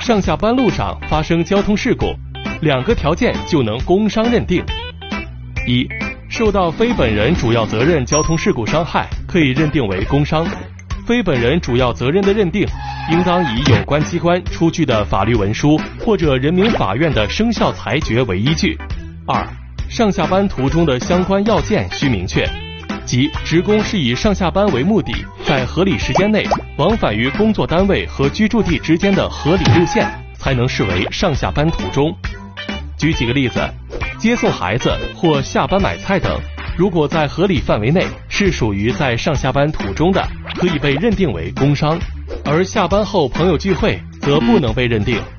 上下班路上发生交通事故，2个条件就能工伤认定。一、受到非本人主要责任交通事故伤害，可以认定为工伤。非本人主要责任的认定，应当以有关机关出具的法律文书或者人民法院的生效裁决为依据。2、上下班途中的相关要件需明确，即职工是以上下班为目的，在合理时间内往返于工作单位和居住地之间的合理路线，才能视为上下班途中。举几个例子，接送孩子或下班买菜等，如果在合理范围内是属于在上下班途中的，可以被认定为工伤；而下班后朋友聚会则不能被认定，